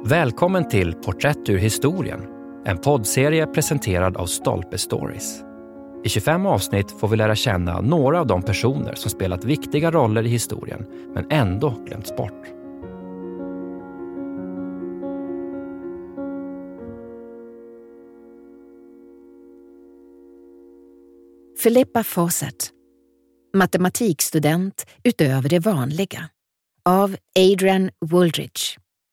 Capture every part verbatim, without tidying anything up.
Välkommen till Porträtt ur historien, en poddserie presenterad av Stolpe Stories. I tjugofem avsnitt får vi lära känna några av de personer som spelat viktiga roller i historien men ändå glömts bort. Philippa Fawcett, matematikstudent utöver det vanliga, av Adrian Wooldridge.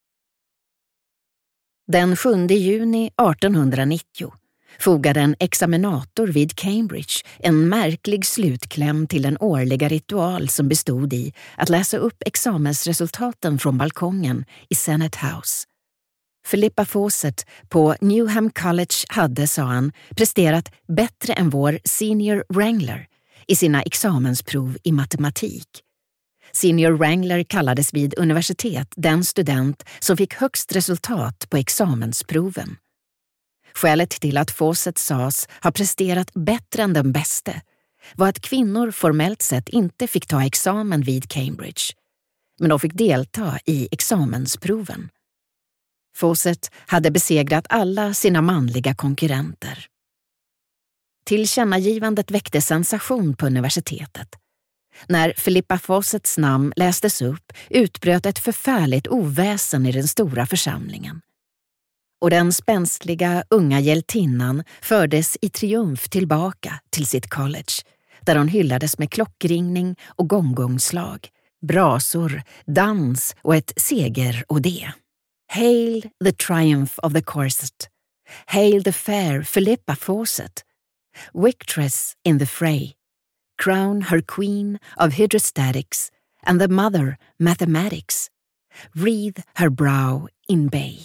Den sjunde juni artonhundranittio fogade en examinator vid Cambridge en märklig slutkläm till den årliga ritual som bestod i att läsa upp examensresultaten från balkongen i Senate House. Philippa Fawcett på Newham College hade, sa han, presterat bättre än vår senior wrangler i sina examensprov i matematik. Senior wrangler kallades vid universitet den student som fick högst resultat på examensproven. Skälet till att Fawcett sades ha presterat bättre än den bäste var att kvinnor formellt sett inte fick ta examen vid Cambridge, men de fick delta i examensproven. Fawcett hade besegrat alla sina manliga konkurrenter. Tillkännagivandet väckte sensation på universitetet. När Philippa Fawcetts namn lästes upp utbröt ett förfärligt oväsen i den stora församlingen. Och den spänsliga unga hjältinnan fördes i triumf tillbaka till sitt college, där hon hyllades med klockringning och gongongslag, brasor, dans och ett segerode. Hail the triumph of the corset! Hail the fair Philippa Fawcett! Victress in the fray! Crown her queen of hydrostatics and the mother mathematics. Wreathe her brow in bay.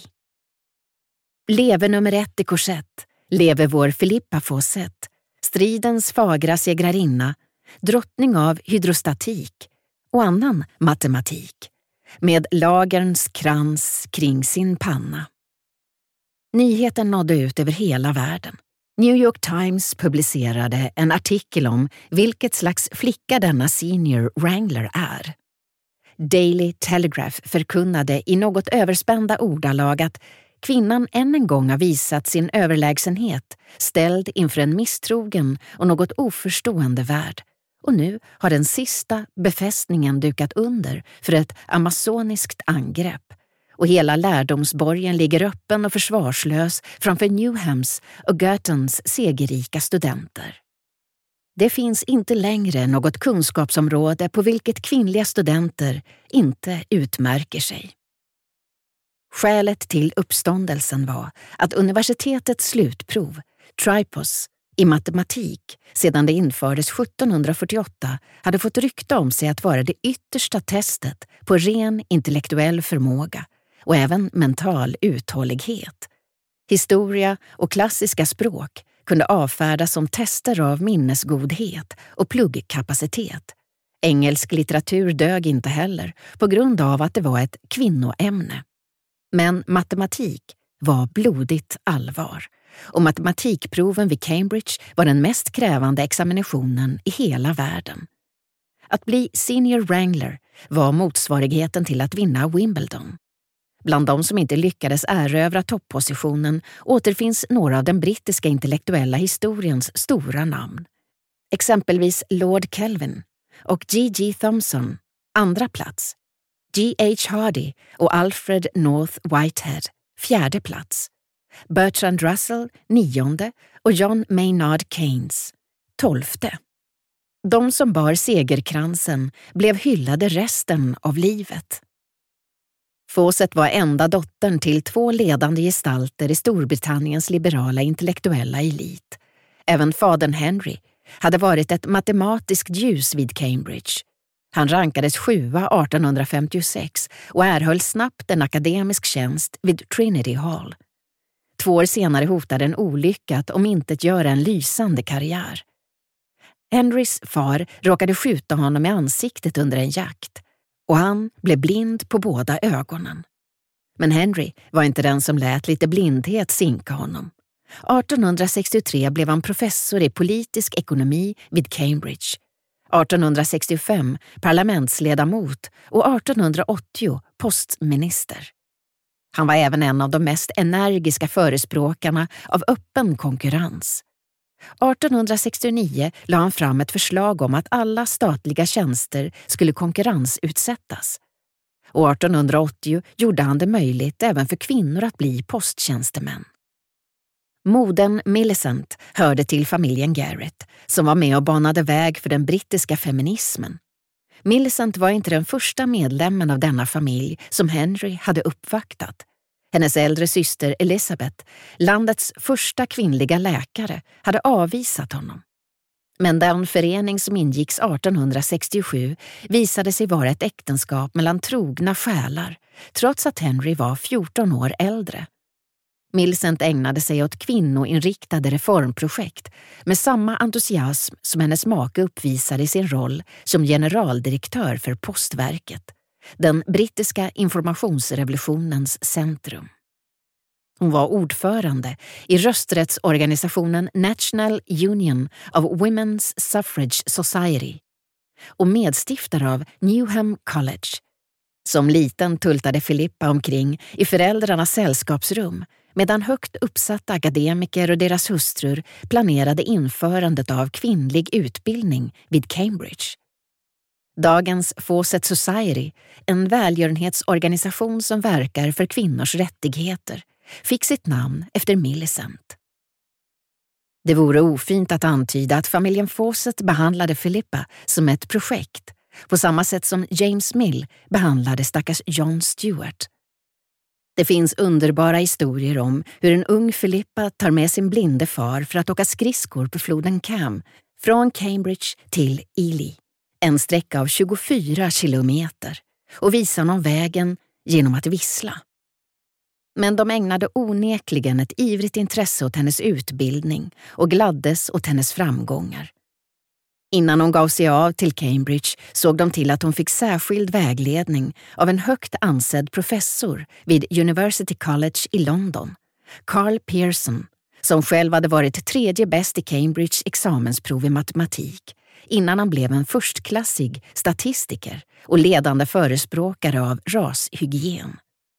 Leve nummer ett i korsett, leve vår Philippa Fawcett, stridens fagra segrarinna, drottning av hydrostatik och annan matematik, med lagerns krans kring sin panna. Nyheten nådde ut över hela världen. New York Times publicerade en artikel om vilket slags flicka denna senior wrangler är. Daily Telegraph förkunnade i något överspända ordalag att kvinnan än en gång har visat sin överlägsenhet, ställd inför en misstrogen och något oförstående värld. Och nu har den sista befästningen dukat under för ett amazoniskt angrepp. Och hela lärdomsborgen ligger öppen och försvarslös framför Newhams och Girtons segerrika studenter. Det finns inte längre något kunskapsområde på vilket kvinnliga studenter inte utmärker sig. Skälet till uppståndelsen var att universitetets slutprov, Tripos, i matematik, sedan det infördes sjuttonhundrafyrtioåtta, hade fått rykte om sig att vara det yttersta testet på ren intellektuell förmåga och även mental uthållighet. Historia och klassiska språk kunde avfärdas som tester av minnesgodhet och pluggkapacitet. Engelsk litteratur dög inte heller på grund av att det var ett kvinnoämne. Men matematik var blodigt allvar, och matematikproven vid Cambridge var den mest krävande examinationen i hela världen. Att bli senior wrangler var motsvarigheten till att vinna Wimbledon. Bland de som inte lyckades erövra toppositionen återfinns några av den brittiska intellektuella historiens stora namn. Exempelvis Lord Kelvin och G G Thomson, andra plats. G H Hardy och Alfred North Whitehead, fjärde plats. Bertrand Russell, nionde, och John Maynard Keynes, tolfte. De som bar segerkransen blev hyllade resten av livet. Fawcett var enda dottern till två ledande gestalter i Storbritanniens liberala intellektuella elit. Även fadern Henry hade varit ett matematiskt ljus vid Cambridge. Han rankades sjua artonhundrafemtiosex och erhöll snabbt en akademisk tjänst vid Trinity Hall. Två år senare hotade en olycka att omintetgöra en lysande karriär. Henrys far råkade skjuta honom i ansiktet under en jakt och han blev blind på båda ögonen. Men Henry var inte den som lät lite blindhet sinka honom. artonhundrasextiotre blev han professor i politisk ekonomi vid Cambridge. artonhundrasextiofem parlamentsledamot och artonhundraåttio postminister. Han var även en av de mest energiska förespråkarna av öppen konkurrens. arton sextionio la han fram ett förslag om att alla statliga tjänster skulle konkurrensutsättas. Och arton åttio gjorde han det möjligt även för kvinnor att bli posttjänstemän. Modern Millicent hörde till familjen Garrett, som var med och banade väg för den brittiska feminismen. Millicent var inte den första medlemmen av denna familj som Henry hade uppvaktat. Hennes äldre syster Elizabeth, landets första kvinnliga läkare, hade avvisat honom. Men den förening som ingicks arton sextiosju visade sig vara ett äktenskap mellan trogna själar, trots att Henry var fjorton år äldre. Millicent ägnade sig åt kvinnoinriktade reformprojekt med samma entusiasm som hennes make uppvisade i sin roll som generaldirektör för Postverket, den brittiska informationsrevolutionens centrum. Hon var ordförande i rösträttsorganisationen National Union of Women's Suffrage Society och medstiftare av Newham College. Som liten tultade Philippa omkring i föräldrarnas sällskapsrum medan högt uppsatta akademiker och deras hustrur planerade införandet av kvinnlig utbildning vid Cambridge. Dagens Fawcett Society, en välgörenhetsorganisation som verkar för kvinnors rättigheter, fick sitt namn efter Millicent. Det vore ofint att antyda att familjen Fawcett behandlade Philippa som ett projekt, på samma sätt som James Mill behandlade stackars John Stuart. Det finns underbara historier om hur en ung Philippa tar med sin blinde far för att åka skridskor på floden Cam från Cambridge till Ely, en sträcka av tjugofyra kilometer, och visar honom vägen genom att vissla. Men de ägnade onekligen ett ivrigt intresse åt hennes utbildning och gladdes åt hennes framgångar. Innan hon gav sig av till Cambridge såg de till att hon fick särskild vägledning av en högt ansedd professor vid University College i London, Carl Pearson, som själv hade varit tredje bäst i Cambridge examensprov i matematik innan han blev en förstklassig statistiker och ledande förespråkare av rashygien.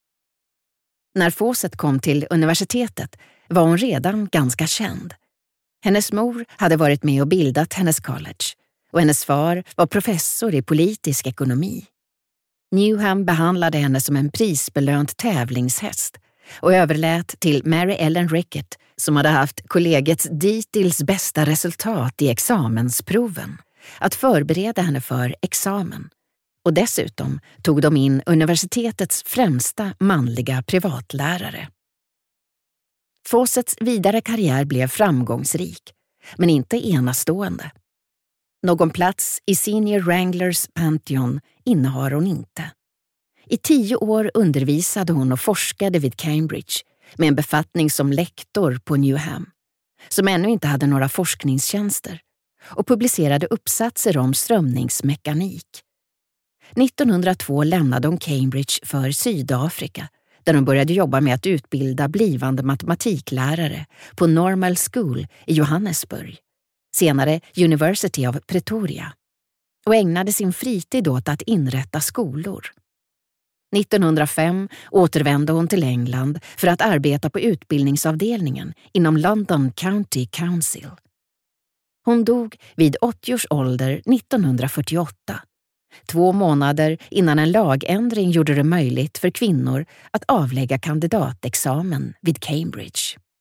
När Fawcett kom till universitetet var hon redan ganska känd. Hennes mor hade varit med och bildat hennes college och hennes far var professor i politisk ekonomi. Newham behandlade henne som en prisbelönt tävlingshäst och överlät till Mary Ellen Rickett, som hade haft kollegiets dittills bästa resultat i examensproven, att förbereda henne för examen. Och dessutom tog de in universitetets främsta manliga privatlärare. Fawcetts vidare karriär blev framgångsrik, men inte enastående. Någon plats i Senior Wranglers Pantheon innehar hon inte. I tio år undervisade hon och forskade vid Cambridge med en befattning som lektor på Newham, som ännu inte hade några forskningstjänster, och publicerade uppsatser om strömningsmekanik. nittonhundratvå lämnade hon Cambridge för Sydafrika, där hon började jobba med att utbilda blivande matematiklärare på Normal School i Johannesburg, senare University of Pretoria, och ägnade sin fritid åt att inrätta skolor. nittonhundrafem återvände hon till England för att arbeta på utbildningsavdelningen inom London County Council. Hon dog vid åttio års ålder nittonhundrafyrtioåtta, två månader innan en lagändring gjorde det möjligt för kvinnor att avlägga kandidatexamen vid Cambridge.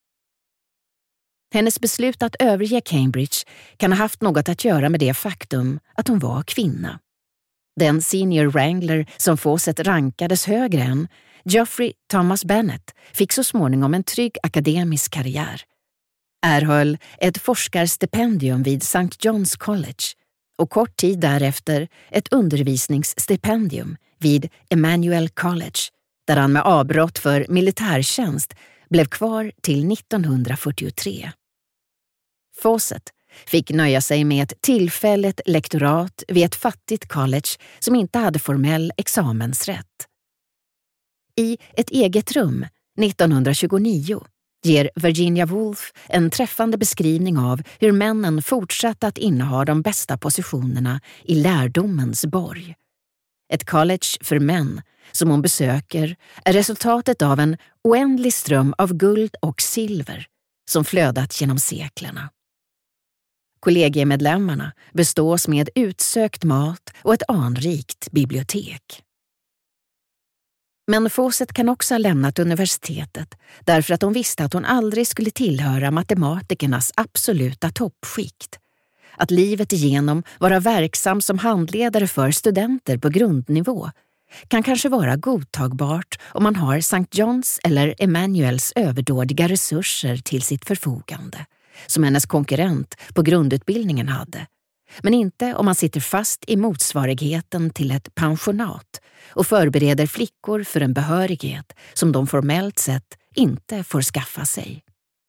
Hennes beslut att överge Cambridge kan ha haft något att göra med det faktum att hon var kvinna. Den senior wrangler som Fawcett rankades högre än, Geoffrey Thomas Bennett, fick så småningom en trygg akademisk karriär. Erhöll ett forskarstipendium vid Saint John's College och kort tid därefter ett undervisningsstipendium vid Emmanuel College, där han med avbrott för militärtjänst blev kvar till nittonhundrafyrtiotre. Fawcett fick nöja sig med ett tillfälligt lektorat vid ett fattigt college som inte hade formell examensrätt. I ett eget rum nittonhundratjugonio ger Virginia Woolf en träffande beskrivning av hur männen fortsatte att inneha de bästa positionerna i lärdomens borg. ett college för män som hon besöker, är resultatet av en oändlig ström av guld och silver som flödat genom seklerna. Kollegiemedlemmarna bestås med utsökt mat och ett anrikt bibliotek. Men Fawcett kan också ha lämnat universitetet därför att hon visste att hon aldrig skulle tillhöra matematikernas absoluta toppskikt. Att livet igenom vara verksam som handledare för studenter på grundnivå kan kanske vara godtagbart om man har Sankt Johns eller Emmanuels överdådiga resurser till sitt förfogande, som hennes konkurrent på grundutbildningen hade. Men inte om man sitter fast i motsvarigheten till ett pensionat och förbereder flickor för en behörighet som de formellt sett inte får skaffa sig.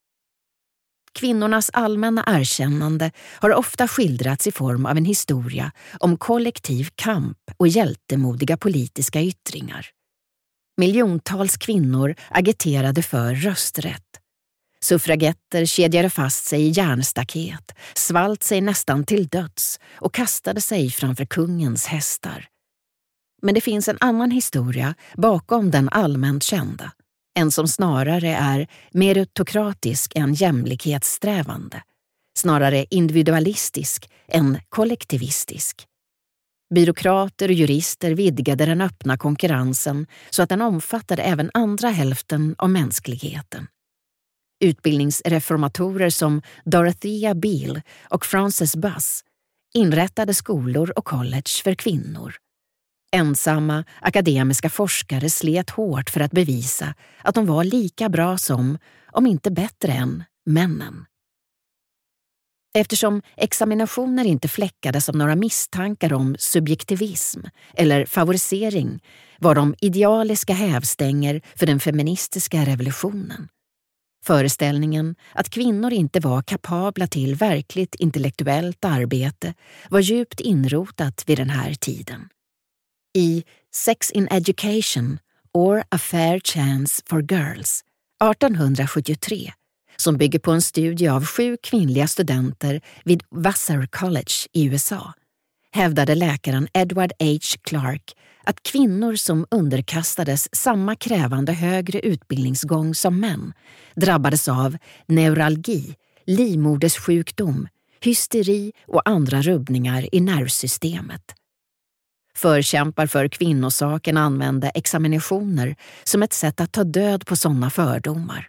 Kvinnornas allmänna erkännande har ofta skildrats i form av en historia om kollektiv kamp och hjältemodiga politiska yttringar. Miljontals kvinnor agiterade för rösträtt. Suffragetter kedjade fast sig i järnstaket, svalt sig nästan till döds och kastade sig framför kungens hästar. Men det finns en annan historia bakom den allmänt kända. En som snarare är meritokratisk än jämlikhetssträvande, snarare individualistisk än kollektivistisk. Byråkrater och jurister vidgade den öppna konkurrensen så att den omfattade även andra hälften av mänskligheten. Utbildningsreformatorer som Dorothea Beale och Frances Buss inrättade skolor och college för kvinnor. Ensamma akademiska forskare slet hårt för att bevisa att de var lika bra som, om inte bättre än, männen. Eftersom examinationer inte fläckades av några misstankar om subjektivism eller favorisering var de idealiska hävstänger för den feministiska revolutionen. Föreställningen att kvinnor inte var kapabla till verkligt intellektuellt arbete var djupt inrotat vid den här tiden. I Sex in Education or A Fair Chance for Girls arton sjuttiotre, som bygger på en studie av sju kvinnliga studenter vid Vassar College i U S A, hävdade läkaren Edward H. Clark att kvinnor som underkastades samma krävande högre utbildningsgång som män drabbades av neuralgi, livmoderssjukdom, hysteri och andra rubbningar i nervsystemet. Förkämpar för kvinnosaken använde examinationer som ett sätt att ta död på sådana fördomar.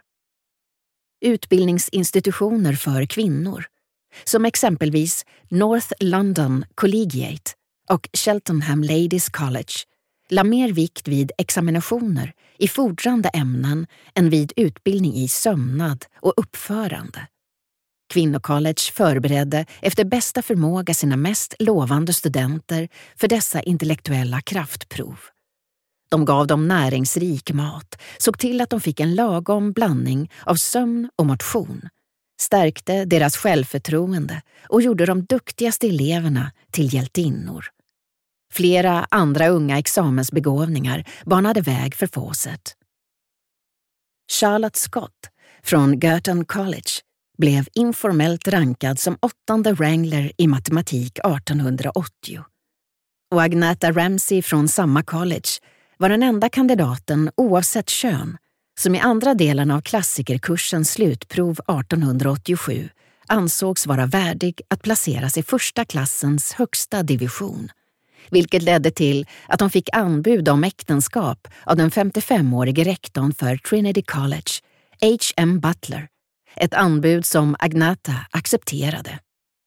Utbildningsinstitutioner för kvinnor, som exempelvis North London Collegiate och Cheltenham Ladies College, la mer vikt vid examinationer i fordrande ämnen än vid utbildning i sömnad och uppförande. Kvinnocollege förberedde efter bästa förmåga sina mest lovande studenter för dessa intellektuella kraftprov. De gav dem näringsrik mat, såg till att de fick en lagom blandning av sömn och motion, stärkte deras självförtroende och gjorde de duktigaste eleverna till hjältinnor. Flera andra unga examensbegåvningar banade väg för Fawcett. Charlotte Scott från Girton College blev informellt rankad som åttonde wrangler i matematik arton åttio. Och Agneta Ramsey från samma college var den enda kandidaten oavsett kön som i andra delen av klassikerkursens slutprov arton åttiosju ansågs vara värdig att placeras i första klassens högsta division, vilket ledde till att de fick anbud om äktenskap av den femtiofemårige rektorn för Trinity College, H M Butler, ett anbud som Agneta accepterade.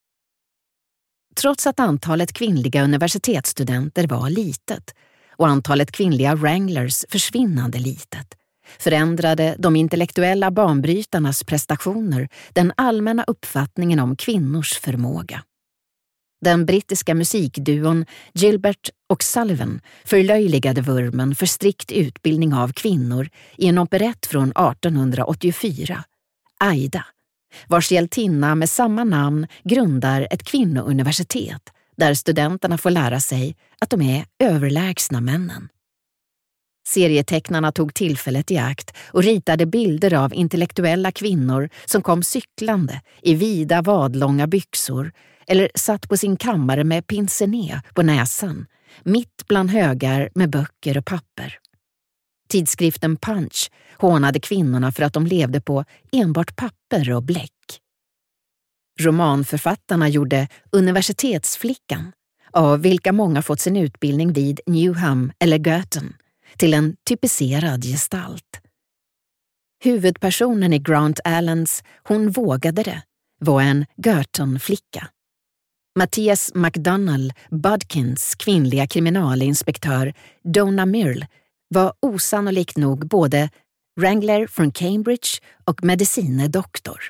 Trots att antalet kvinnliga universitetsstudenter var litet och antalet kvinnliga wranglers försvinnande litet, förändrade de intellektuella banbrytarnas prestationer den allmänna uppfattningen om kvinnors förmåga. Den brittiska musikduon Gilbert och Sullivan förlöjligade vurmen för strikt utbildning av kvinnor i en operett från arton åttiofyra, Aida, vars hjältinna med samma namn grundar ett kvinnouniversitet där studenterna får lära sig att de är överlägsna männen. Serietecknarna tog tillfället i akt och ritade bilder av intellektuella kvinnor som kom cyklande i vida vadlånga byxor eller satt på sin kammare med pincené på näsan mitt bland högar med böcker och papper. Tidskriften Punch hånade kvinnorna för att de levde på enbart papper och bläck. Romanförfattarna gjorde universitetsflickan, av vilka många fått sin utbildning vid Newham eller Girton, till en typiserad gestalt. Huvudpersonen i Grant Allens Hon vågade det var en Girton-flicka. Matthias McDonnell Budkins kvinnliga kriminalinspektör Donna Mirl var osannolikt nog både Wrangler från Cambridge och medicinedoktor.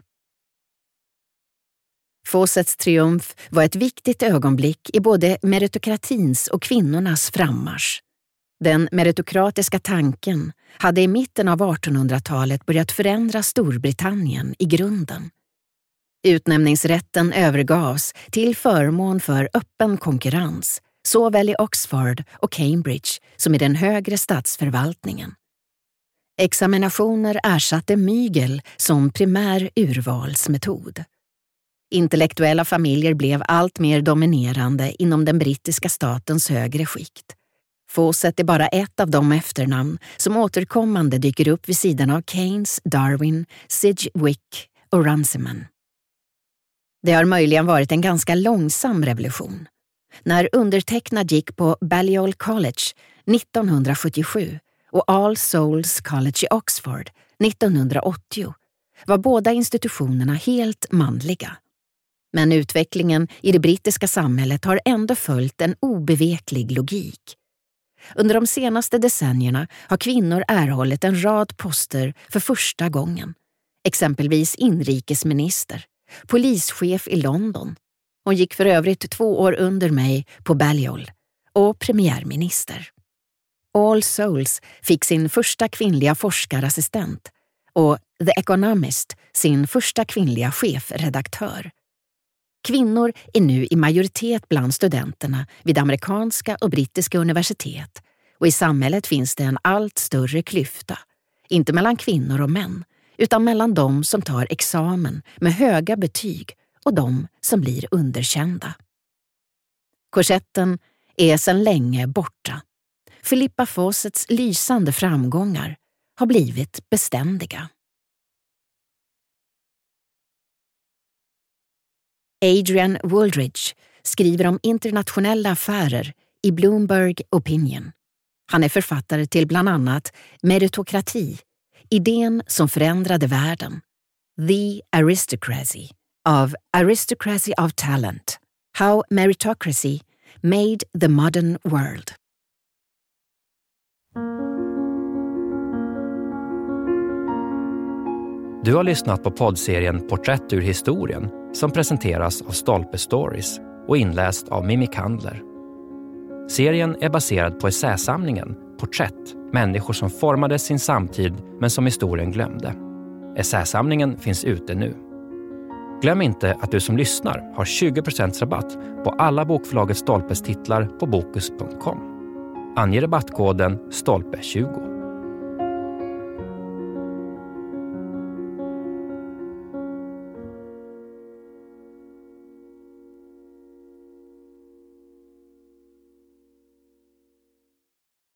Fawcetts triumf var ett viktigt ögonblick i både meritokratins och kvinnornas frammarsch. Den meritokratiska tanken hade i mitten av artonhundratalet börjat förändra Storbritannien i grunden. Utnämningsrätten övergavs till förmån för öppen konkurrens, såväl i Oxford och Cambridge som i den högre statsförvaltningen. Examinationer ersatte mygel som primär urvalsmetod. Intellektuella familjer blev allt mer dominerande inom den brittiska statens högre skikt. Fawcett är bara ett av de efternamn som återkommande dyker upp vid sidan av Keynes, Darwin, Sidgwick och Runciman. Det har möjligen varit en ganska långsam revolution. När undertecknad gick på Balliol College nittonhundrasjuttiosju och All Souls College i Oxford nittonhundraåttio var båda institutionerna helt manliga. Men utvecklingen i det brittiska samhället har ändå följt en obeveklig logik. Under de senaste decennierna har kvinnor erhållit en rad poster för första gången. Exempelvis inrikesminister, polischef i London. Hon gick för övrigt två år under mig på Balliol, och premiärminister. All Souls fick sin första kvinnliga forskarassistent och The Economist sin första kvinnliga chefredaktör. Kvinnor är nu i majoritet bland studenterna vid amerikanska och brittiska universitet, och i samhället finns det en allt större klyfta, inte mellan kvinnor och män, utan mellan de som tar examen med höga betyg och de som blir underkända. Korsetten är sedan länge borta. Philippa Fawcetts lysande framgångar har blivit beständiga. Adrian Wooldridge skriver om internationella affärer i Bloomberg Opinion. Han är författare till bland annat Meritokrati, idén som förändrade världen, The Aristocracy, av Aristocracy of Talent, How Meritocracy Made the Modern World. Du har lyssnat på poddserien Porträtt ur historien som presenteras av Stolpe Stories och inläst av Mimmi Kandler. Serien är baserad på essäsamlingen Porträtt, människor som formade sin samtid men som historien glömde. Essäsamlingen finns ute nu. Glöm inte att du som lyssnar har tjugo procent rabatt på alla bokförlaget Stolpes titlar på bokus punkt com. Ange rabattkoden stolpe tjugo.